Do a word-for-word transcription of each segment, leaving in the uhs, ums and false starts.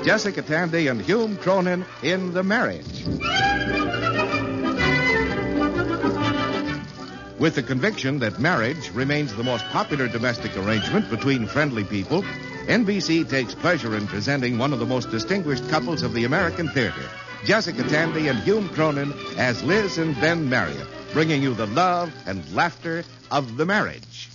Jessica Tandy and Hume Cronin in The Marriage. With the conviction that marriage remains the most popular domestic arrangement between friendly people, N B C takes pleasure in presenting one of the most distinguished couples of the American theater, Jessica Tandy and Hume Cronin as Liz and Ben Marriott, bringing you the love and laughter of The Marriage.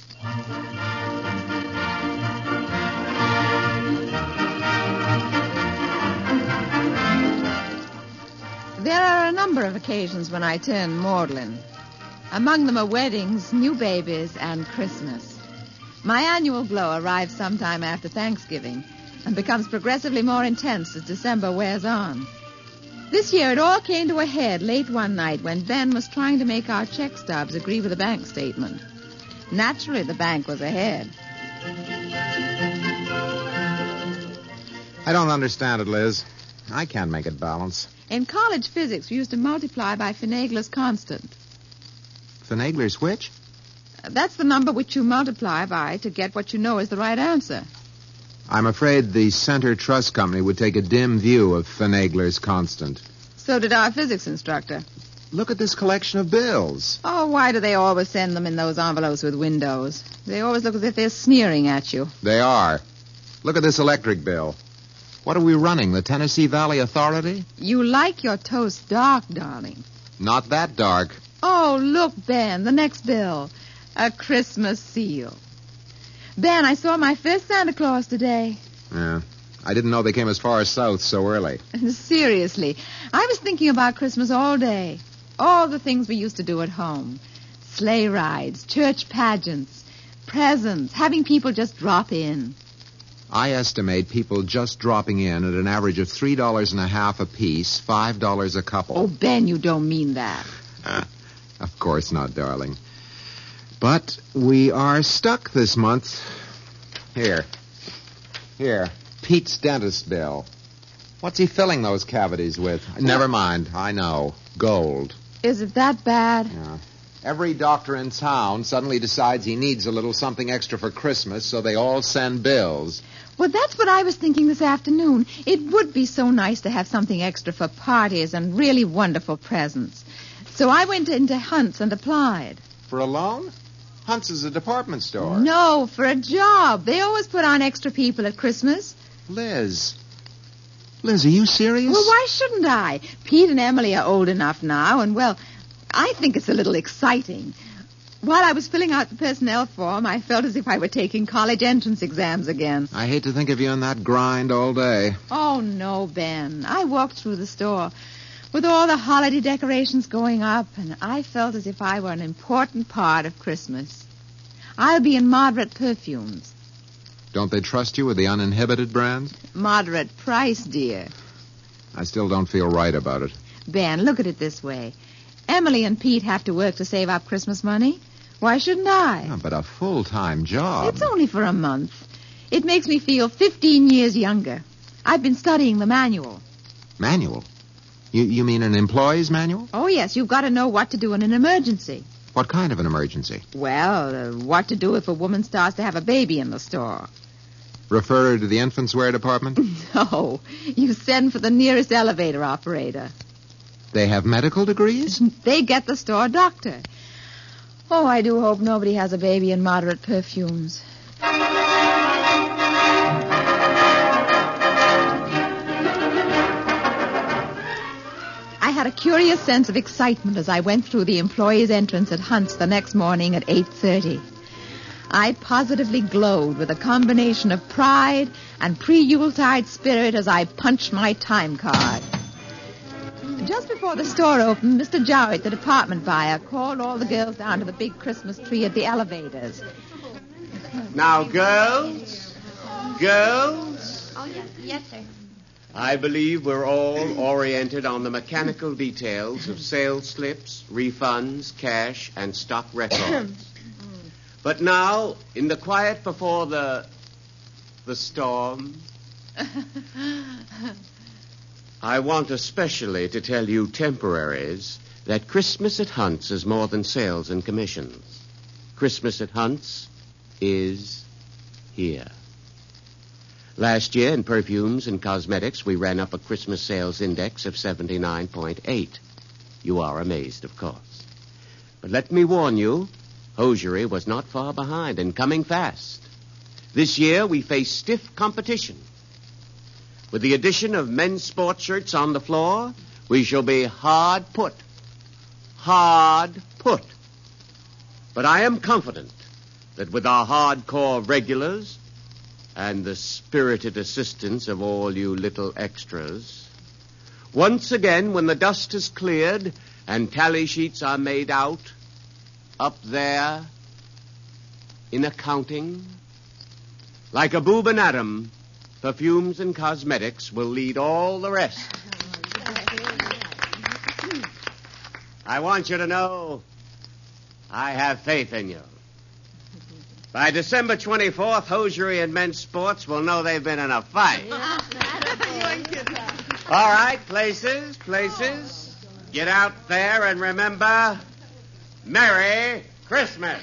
There are a number of occasions when I turn maudlin. Among them are weddings, new babies, and Christmas. My annual glow arrives sometime after Thanksgiving and becomes progressively more intense as December wears on. This year it all came to a head late one night when Ben was trying to make our check stubs agree with the bank statement. Naturally, the bank was ahead. I don't understand it, Liz. I can't make it balance. In college physics, we used to multiply by Finagler's constant. Finagler's which? That's the number which you multiply by to get what you know is the right answer. I'm afraid the Center Trust Company would take a dim view of Finagler's constant. So did our physics instructor. Look at this collection of bills. Oh, why do they always send them in those envelopes with windows? They always look as if they're sneering at you. They are. Look at this electric bill. What are we running, the Tennessee Valley Authority? You like your toast dark, darling. Not that dark. Oh, look, Ben, the next bill. A Christmas seal. Ben, I saw my first Santa Claus today. Yeah. I didn't know they came as far south so early. Seriously. I was thinking about Christmas all day. All the things we used to do at home. Sleigh rides, church pageants, presents, having people just drop in. I estimate people just dropping in at an average of three dollars and a half apiece, five dollars a couple. Oh, Ben, you don't mean that. Of course not, darling. But we are stuck this month. Here. Here. Pete's dentist bill. What's he filling those cavities with? What? Never mind. I know. Gold. Is it that bad? Yeah. Every doctor in town suddenly decides he needs a little something extra for Christmas, so they all send bills. Well, that's what I was thinking this afternoon. It would be so nice to have something extra for parties and really wonderful presents. So I went into Hunt's and applied. For a loan? Hunt's is a department store. No, for a job. They always put on extra people at Christmas. Liz. Liz, are you serious? Well, why shouldn't I? Pete and Emily are old enough now, and, well, I think it's a little exciting. While I was filling out the personnel form, I felt as if I were taking college entrance exams again. I hate to think of you in that grind all day. Oh, no, Ben. I walked through the store with all the holiday decorations going up, and I felt as if I were an important part of Christmas. I'll be in Moderate Perfumes. Don't they trust you with the uninhibited brands? Moderate price, dear. I still don't feel right about it. Ben, look at it this way. Emily and Pete have to work to save up Christmas money. Why shouldn't I? Yeah, but a full-time job. It's only for a month. It makes me feel fifteen years younger. I've been studying the manual. Manual? You you mean an employee's manual? Oh, yes. You've got to know what to do in an emergency. What kind of an emergency? Well, uh, what to do if a woman starts to have a baby in the store. Refer her to the infants' wear department? No. You send for the nearest elevator operator. They have medical degrees? They get the store doctor. Oh, I do hope nobody has a baby in Moderate Perfumes. I had a curious sense of excitement as I went through the employees' entrance at Hunt's the next morning at eight thirty. I positively glowed with a combination of pride and pre-Yuletide spirit as I punched my time card. Just before the store opened, Mister Jowett, the department buyer, called all the girls down to the big Christmas tree at the elevators. Now, girls, girls. Oh, yes, yes, sir. I believe we're all oriented on the mechanical details of sales slips, refunds, cash, and stock records. But now, in the quiet before the... the storm... I want especially to tell you temporaries that Christmas at Hunt's is more than sales and commissions. Christmas at Hunt's is here. Last year, in perfumes and cosmetics, we ran up a Christmas sales index of seventy-nine point eight. You are amazed, of course. But let me warn you, hosiery was not far behind and coming fast. This year, we face stiff competition. With the addition of men's sports shirts on the floor, we shall be hard put. Hard put. But I am confident that with our hardcore regulars and the spirited assistance of all you little extras, once again, when the dust has cleared and tally sheets are made out, up there in accounting, like a boob and Adam, perfumes and cosmetics will lead all the rest. I want you to know I have faith in you. By December twenty-fourth, hosiery and men's sports will know they've been in a fight. All right, places, places. Get out there and remember, Merry Christmas.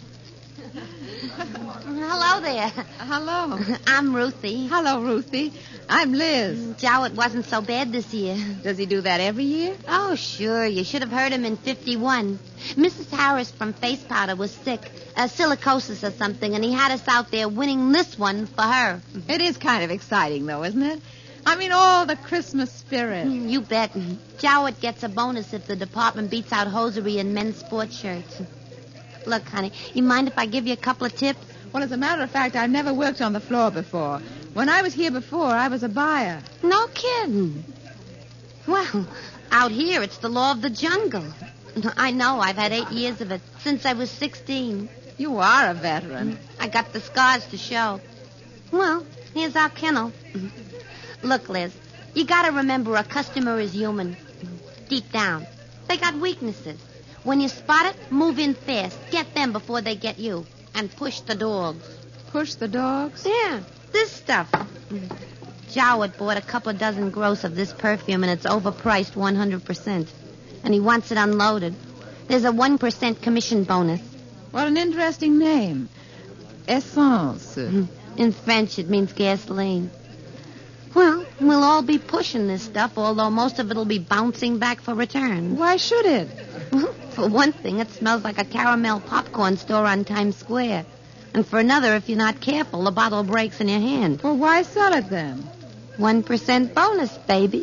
Hello there. Hello. I'm Ruthie. Hello, Ruthie. I'm Liz. Joe, it wasn't so bad this year. Does he do that every year? Oh, sure. You should have heard him in fifty-one. Missus Harris from Face Powder was sick, uh, silicosis or something, and he had us out there winning this one for her. It is kind of exciting, though, isn't it? I mean, all the Christmas spirit. You bet. Jowett gets a bonus if the department beats out hosiery and men's sports shirts. Look, honey, you mind if I give you a couple of tips? Well, as a matter of fact, I've never worked on the floor before. When I was here before, I was a buyer. No kidding. Well, out here, it's the law of the jungle. I know. I've had eight years of it, since I was sixteen. You are a veteran. I got the scars to show. Well, here's our kennel. Look, Liz, you gotta remember a customer is human. Deep down. They got weaknesses. When you spot it, move in fast. Get them before they get you. And push the dogs. Push the dogs? Yeah, this stuff. Jowett bought a couple dozen gross of this perfume, and it's overpriced one hundred percent. And he wants it unloaded. There's a one percent commission bonus. What an interesting name. Essence. In French, it means gasoline. Well, we'll all be pushing this stuff, although most of it'll be bouncing back for return. Why should it? Well, for one thing, it smells like a caramel popcorn store on Times Square. And for another, if you're not careful, the bottle breaks in your hand. Well, why sell it then? One percent bonus, baby.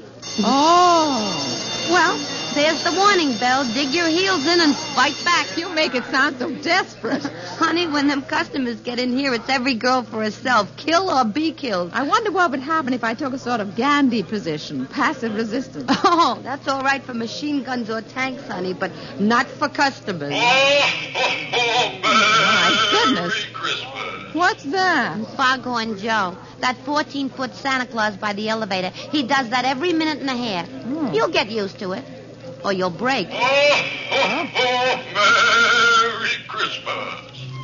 Oh. Well, there's the warning bell. Dig your heels in and fight back. You make it sound so desperate. Honey, when them customers get in here, it's every girl for herself. Kill or be killed. I wonder what would happen if I took a sort of Gandhi position, passive resistance. Oh, that's all right for machine guns or tanks, honey, but not for customers. Oh, oh, oh, My goodness. Merry Christmas. What's that? Foghorn Joe, that fourteen-foot Santa Claus by the elevator. He does that every minute and a half. Oh. You'll get used to it, or you'll break. Oh, oh, oh, Merry Christmas.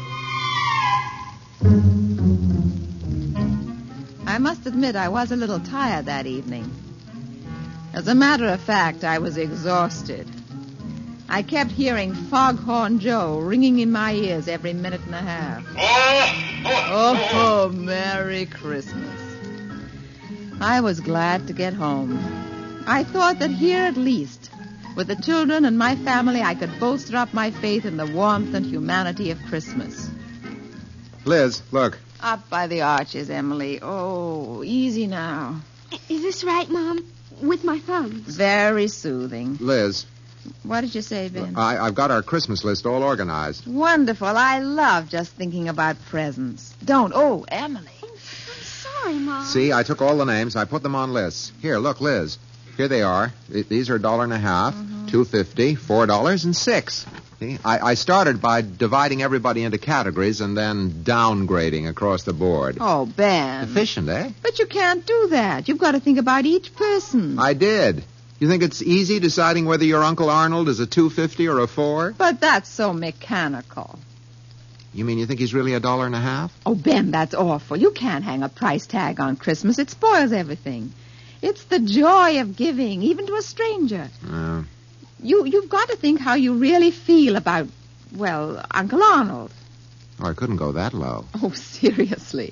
I must admit I was a little tired that evening. As a matter of fact, I was exhausted. I kept hearing Foghorn Joe ringing in my ears every minute and a half. Oh, oh, Oh, Merry Christmas. I was glad to get home. I thought that here at least, with the children and my family, I could bolster up my faith in the warmth and humanity of Christmas. Liz, look. Up by the arches, Emily. Oh, easy now. Is this right, Mom? With my thumbs? Very soothing. Liz, What did you say, Ben? I, I've got our Christmas list all organized. Wonderful. I love just thinking about presents. Don't. Oh, Emily. I'm sorry, Mom. See, I took all the names. I put them on lists. Here, look, Liz. Here they are. Th- These are a dollar and a half, Mm-hmm. two fifty, four dollars, and six. See, I, I started by dividing everybody into categories and then downgrading across the board. Oh, Ben. Efficient, eh? But you can't do that. You've got to think about each person. I did. You think it's easy deciding whether your Uncle Arnold is a two fifty or a four? But that's so mechanical. You mean you think he's really a dollar and a half? Oh, Ben, that's awful. You can't hang a price tag on Christmas. It spoils everything. It's the joy of giving, even to a stranger. Uh, You, you've got to think how you really feel about, well, Uncle Arnold. oh, I couldn't go that low. Oh, seriously.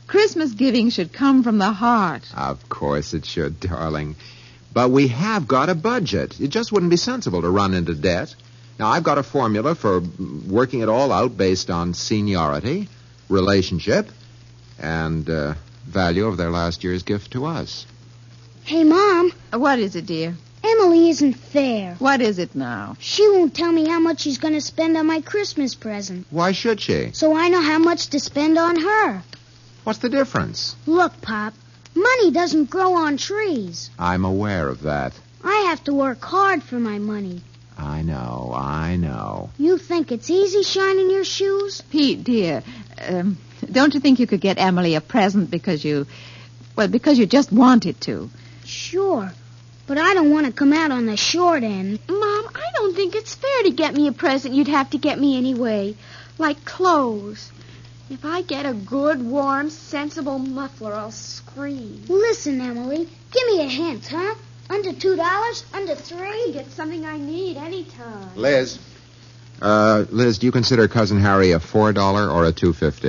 Christmas giving should come from the heart. Of course it should, darling. But we have got a budget. It just wouldn't be sensible to run into debt. Now, I've got a formula for working it all out based on seniority, relationship, and uh, value of their last year's gift to us. Hey, Mom, What is it, dear? Emily isn't fair. What is it now? She won't tell me how much she's going to spend on my Christmas present, Why should she? so I know how much to spend on her. What's the difference? Look, Pop, money doesn't grow on trees. I'm aware of that. I have to work hard for my money. I know, I know. You think it's easy shining your shoes? Pete, dear, um, don't you think you could get Emily a present because you, well, because you just wanted to? Sure, but I don't want to come out on the short end. Mom, I don't think it's fair to get me a present you'd have to get me anyway. Like clothes. If I get a good, warm, sensible muffler, I'll scream. Listen, Emily, give me a hint, huh? Under two dollars? Under three? Get something I need anytime. Liz. Uh, Liz, do you consider Cousin Harry a four dollar or a two fifty?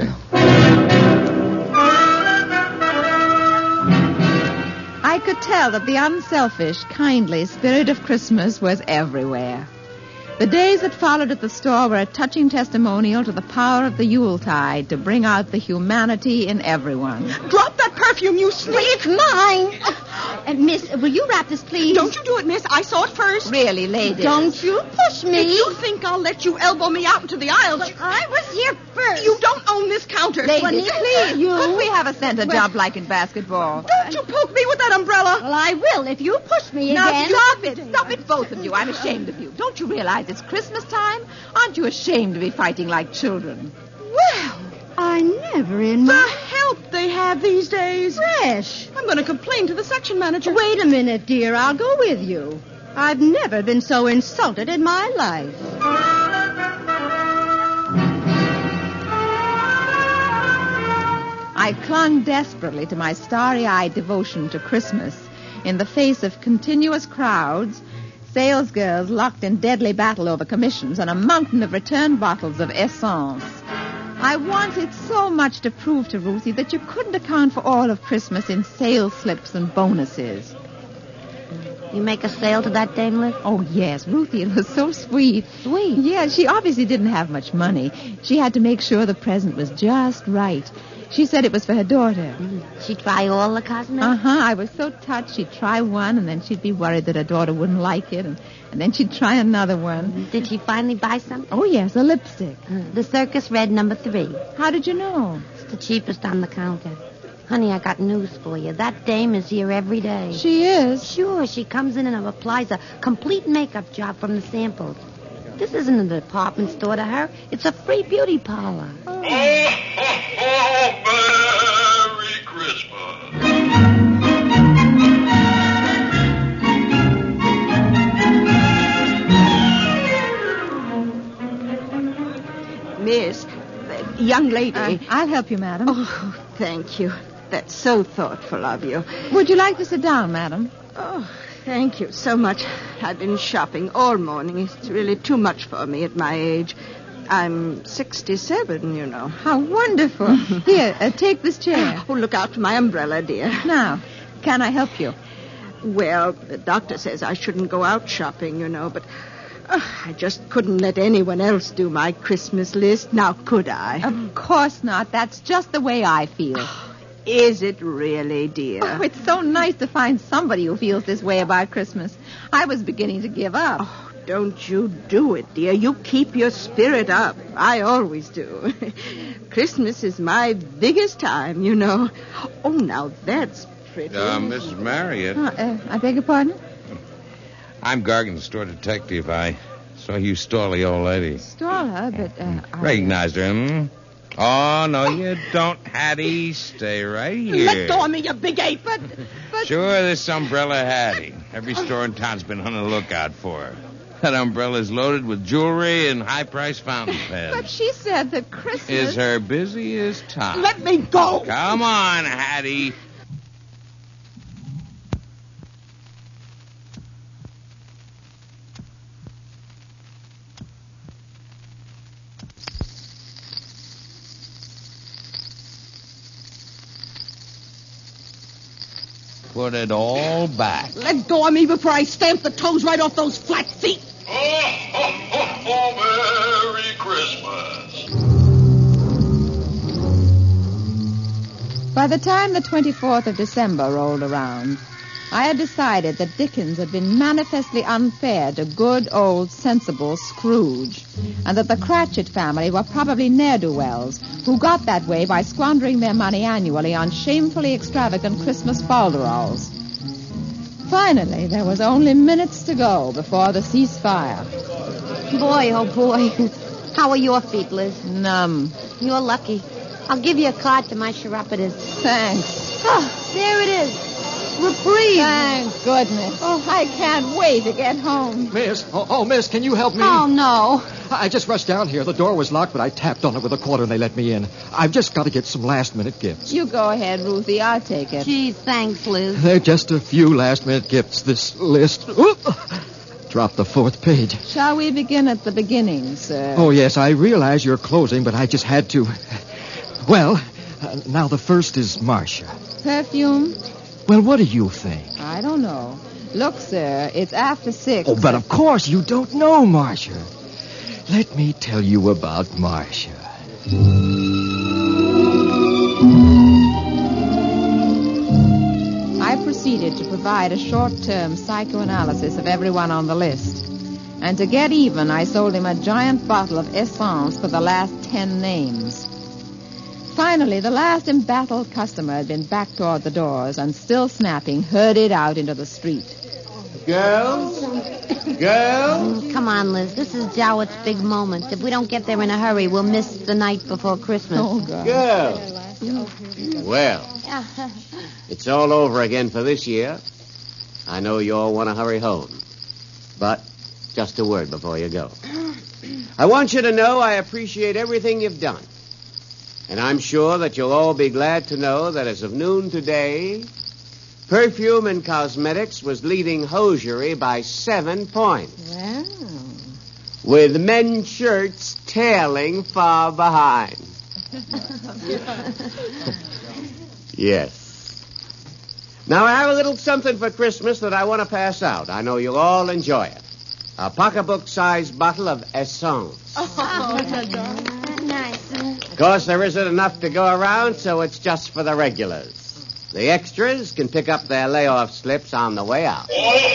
I could tell that the unselfish, kindly spirit of Christmas was everywhere. The days that followed at the store were a touching testimonial to the power of the Yuletide to bring out the humanity in everyone. Drop that perfume, you sneak! It's mine. And, Miss, will you wrap this, please? Don't you do it, miss. I saw it first. Really, ladies. Don't you push me. If you think I'll let you elbow me out into the aisle, I was here first. you don't own this counter. Ladies, please. You- Could we have a center job like in basketball? Don't you poke me with that umbrella. Well, I will if you push me Now, again. stop it. Stop it, both of you. I'm ashamed of you. Don't you realize it's Christmas time? Aren't you ashamed to be fighting like children? Well, I never in the my... help they have these days. Fresh. I'm going to complain to the section manager. Wait a minute, dear. I'll go with you. I've never been so insulted in my life. I clung desperately to my starry-eyed devotion to Christmas in the face of continuous crowds, salesgirls locked in deadly battle over commissions, and a mountain of returned bottles of essence. I wanted so much to prove to Ruthie that you couldn't account for all of Christmas in sales slips and bonuses. You make a sale to that dame, Liz? Oh, yes, Ruthie, it was so sweet. Sweet? Yeah, she obviously didn't have much money. She had to make sure the present was just right. She said it was for her daughter. She try all the cosmetics? Uh-huh. I was so touched. She'd try one, and then she'd be worried that her daughter wouldn't like it, and, and then she'd try another one. Did she finally buy some? Oh, yes, a lipstick. The Circus Red number three. How did you know? It's the cheapest on the counter. Honey, I got news for you. That dame is here every day. She is. Sure, she comes in and applies a complete makeup job from the samples. This isn't a department store to her. It's a free beauty parlor. Oh, ho, ho, Merry Christmas. Miss, uh, young lady. Uh, I'll help you, madam. Oh, thank you. That's so thoughtful of you. Would you like to sit down, madam? Oh, thank you so much. I've been shopping all morning. It's really too much for me at my age. I'm sixty-seven, you know. How wonderful. Here, uh, take this chair. Oh, look out for my umbrella, dear. Now, can I help you? Well, the doctor says I shouldn't go out shopping, you know, but uh, I just couldn't let anyone else do my Christmas list. Now, could I? Of course not. That's just the way I feel. Is it really, dear? Oh, it's so nice to find somebody who feels this way about Christmas. I was beginning to give up. Oh, don't you do it, dear. You keep your spirit up. I always do. Christmas is my biggest time, you know. Oh, now that's pretty. Uh, Missus Marriott. Uh, uh, I beg your pardon? I'm Gargan, store detective. I saw you stall the old lady. Stall her, but... Uh, I- Recognized her, hmm? Oh, no, you don't, Hattie. Stay right here. Let go of me, you big ape. But, but... Sure, this umbrella Hattie. Every store in town's been on the lookout for her. That umbrella's loaded with jewelry and high-priced fountain pens. But she said that Christmas... Is her busiest time. Let me go. Come on, Hattie. put it all back. Let go of me before I stamp the toes right off those flat feet. Oh, ho, ho, ho, Merry Christmas. By the time the twenty-fourth of December rolled around, I had decided that Dickens had been manifestly unfair to good, old, sensible Scrooge, and that the Cratchit family were probably ne'er-do-wells who got that way by squandering their money annually on shamefully extravagant Christmas falderols. Finally, there was only minutes to go before the ceasefire. Boy, oh boy. How are your feet, Liz? Numb. You're lucky. I'll give you a card to my chiropodist. Thanks. Oh, there it is. Reprieve. Thank goodness. Oh, I can't wait to get home. Miss, oh, oh, miss, can you help me? Oh, no. I just rushed down here. The door was locked, but I tapped on it with a quarter and they let me in. I've just got to get some last-minute gifts. You go ahead, Ruthie. I'll take it. Gee, thanks, Liz. They're just a few last-minute gifts. This list... Oop! Drop the fourth page. Shall we begin at the beginning, sir? Oh, yes, I realize you're closing, but I just had to. Well, uh, now the first is Marcia. Perfume? Well, what do you think? I don't know. Look, sir, it's after six. Oh, but of course you don't know Marcia. Let me tell you about Marcia. I proceeded to provide a short-term psychoanalysis of everyone on the list. And to get even, I sold him a giant bottle of essence for the last ten names. Finally, the last embattled customer had been back toward the doors and, still snapping, herded out into the street. Girls? Girls? Mm, come on, Liz. This is Jowett's big moment. If we don't get there in a hurry, we'll miss the night before Christmas. Oh, God. Girls. Well, it's all over again for this year. I know you all want to hurry home. But just a word before you go. I want you to know I appreciate everything you've done. And I'm sure that you'll all be glad to know that as of noon today, Perfume and Cosmetics was leading hosiery by seven points. Wow. With men's shirts tailing far behind. Yes. Now, I have a little something for Christmas that I want to pass out. I know you'll all enjoy it. A pocketbook-sized bottle of Essence. Oh, nice. Of course, there isn't enough to go around, so it's just for the regulars. The extras can pick up their layoff slips on the way out.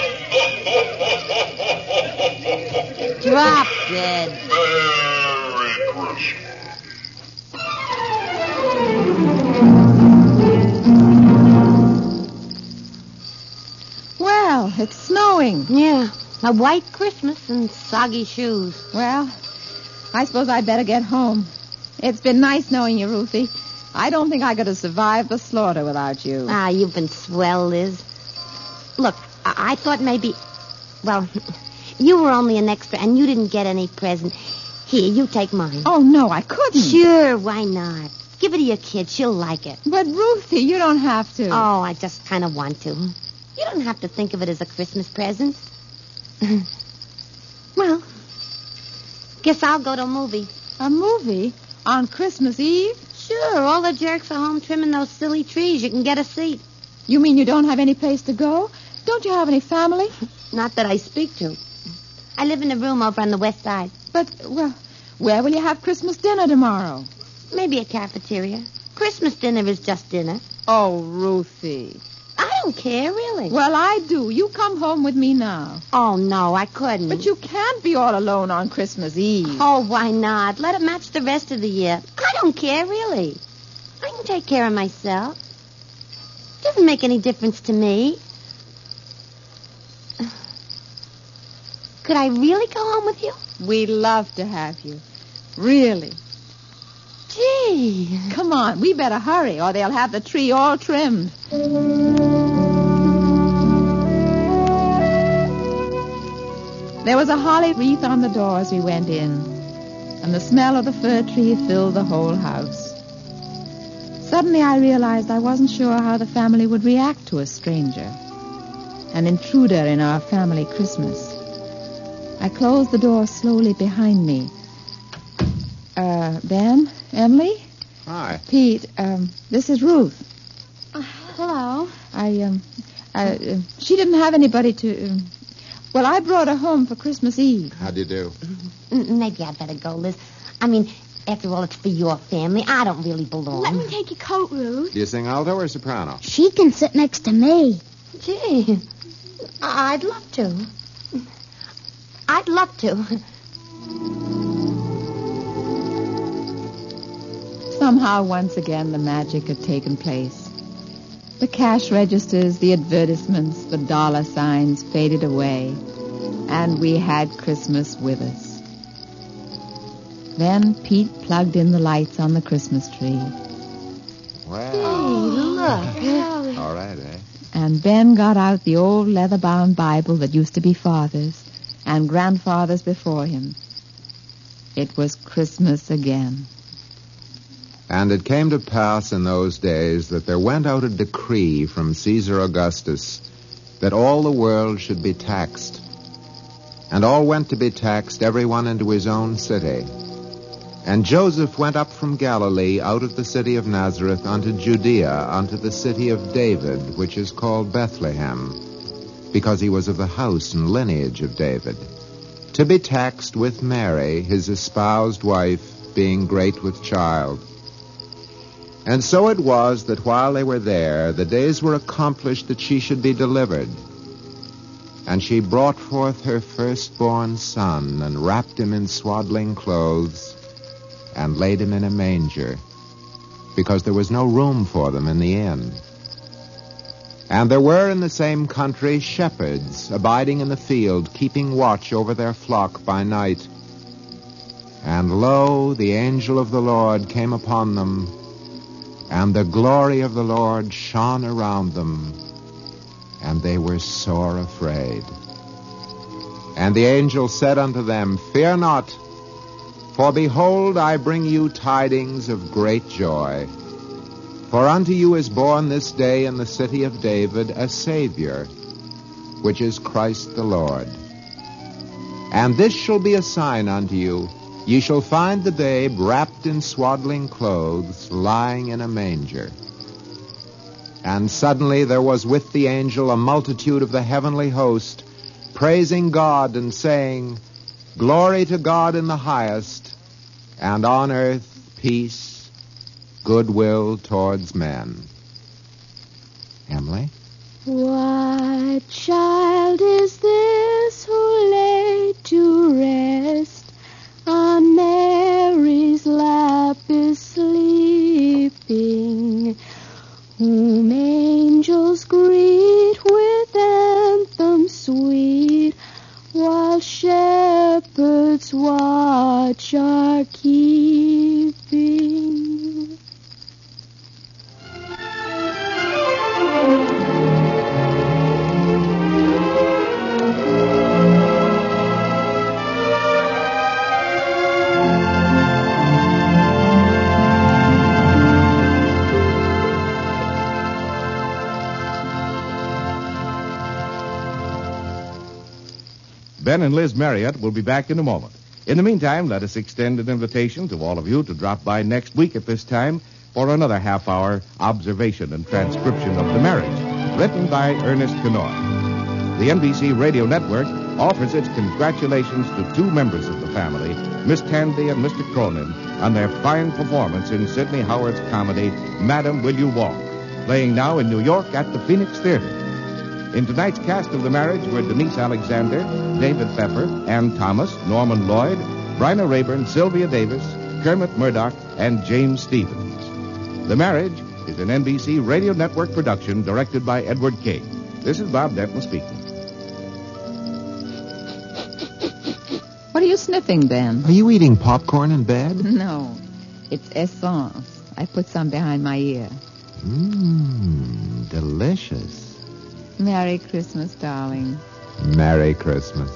Drop dead. Merry Christmas. Well, it's snowing. Yeah, a white Christmas and soggy shoes. Well, I suppose I'd better get home. It's been nice knowing you, Ruthie. I don't think I could have survived the slaughter without you. Ah, you've been swell, Liz. Look, I, I thought maybe... Well, you were only an extra and you didn't get any present. Here, you take mine. Oh, no, I couldn't. Sure, why not? Give it to your kid. She'll like it. But, Ruthie, you don't have to. Oh, I just kind of want to. You don't have to think of it as a Christmas present. Well, guess I'll go to a movie. A movie? On Christmas Eve? Sure, all the jerks are home trimming those silly trees. You can get a seat. You mean you don't have any place to go? Don't you have any family? Not that I speak to. I live in a room over on the west side. But, well, where will you have Christmas dinner tomorrow? Maybe a cafeteria. Christmas dinner is just dinner. Oh, Ruthie. I don't care, really. Well, I do. You come home with me now. Oh, no, I couldn't. But you can't be all alone on Christmas Eve. Oh, why not? Let it match the rest of the year. I don't care, really. I can take care of myself. It doesn't make any difference to me. Could I really go home with you? We'd love to have you. Really. Gee. Come on, we better hurry, or they'll have the tree all trimmed. There was a holly wreath on the door as we went in, and the smell of the fir tree filled the whole house. Suddenly I realized I wasn't sure how the family would react to a stranger, an intruder in our family Christmas. I closed the door slowly behind me. Uh, Ben? Emily? Hi. Pete, um, this is Ruth. Hello. I, um, I, uh, she didn't have anybody to, um, well, I brought her home for Christmas Eve. How do you do? Mm, Maybe I'd better go, Liz. I mean, after all, it's for your family. I don't really belong. Let me take your coat, Ruth. Do you sing alto or soprano? She can sit next to me. Gee, I'd love to. I'd love to. Somehow, once again, the magic had taken place. The cash registers, the advertisements, the dollar signs faded away, and we had Christmas with us. Then Pete plugged in the lights on the Christmas tree. Well. Hey, look. All right, eh? And Ben got out the old leather-bound Bible that used to be Father's and Grandfather's before him. It was Christmas again. And it came to pass in those days that there went out a decree from Caesar Augustus that all the world should be taxed. And all went to be taxed, everyone into his own city. And Joseph went up from Galilee out of the city of Nazareth unto Judea, unto the city of David, which is called Bethlehem, because he was of the house and lineage of David, to be taxed with Mary, his espoused wife, being great with child. And so it was that while they were there, the days were accomplished that she should be delivered. And she brought forth her firstborn son, and wrapped him in swaddling clothes, and laid him in a manger, because there was no room for them in the inn. And there were in the same country shepherds abiding in the field, keeping watch over their flock by night. And lo, the angel of the Lord came upon them, and the glory of the Lord shone around them, and they were sore afraid. And the angel said unto them, Fear not, for behold, I bring you tidings of great joy. For unto you is born this day in the city of David a Savior, which is Christ the Lord. And this shall be a sign unto you. Ye shall find the babe wrapped in swaddling clothes, lying in a manger. And suddenly there was with the angel a multitude of the heavenly host, praising God and saying, Glory to God in the highest, and on earth peace, goodwill towards men. Emily? What child is this who laid to rest on Mary's lap is sleeping, whom angels greet with anthems sweet, while shepherds watch are keeping. Ben and Liz Marriott will be back in a moment. In the meantime, let us extend an invitation to all of you to drop by next week at this time for another half-hour observation and transcription of The Marriage, written by Ernest Kenoy. The N B C Radio Network offers its congratulations to two members of the family, Miss Tandy and Mister Cronin, on their fine performance in Sidney Howard's comedy, Madam, Will You Walk, playing now in New York at the Phoenix Theater. In tonight's cast of The Marriage were Denise Alexander, David Pfeffer, Ann Thomas, Norman Lloyd, Bryna Rayburn, Sylvia Davis, Kermit Murdoch, and James Stevens. The Marriage is an N B C Radio Network production directed by Edward King. This is Bob Denton speaking. What are you sniffing, Ben? Are you eating popcorn in bed? No, it's essence. I put some behind my ear. Mmm, delicious. Merry Christmas, darling. Merry Christmas.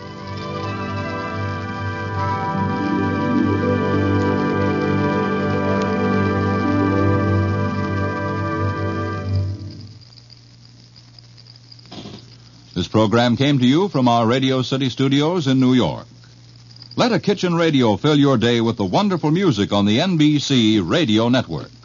This program came to you from our Radio City studios in New York. Let a kitchen radio fill your day with the wonderful music on the N B C Radio Network.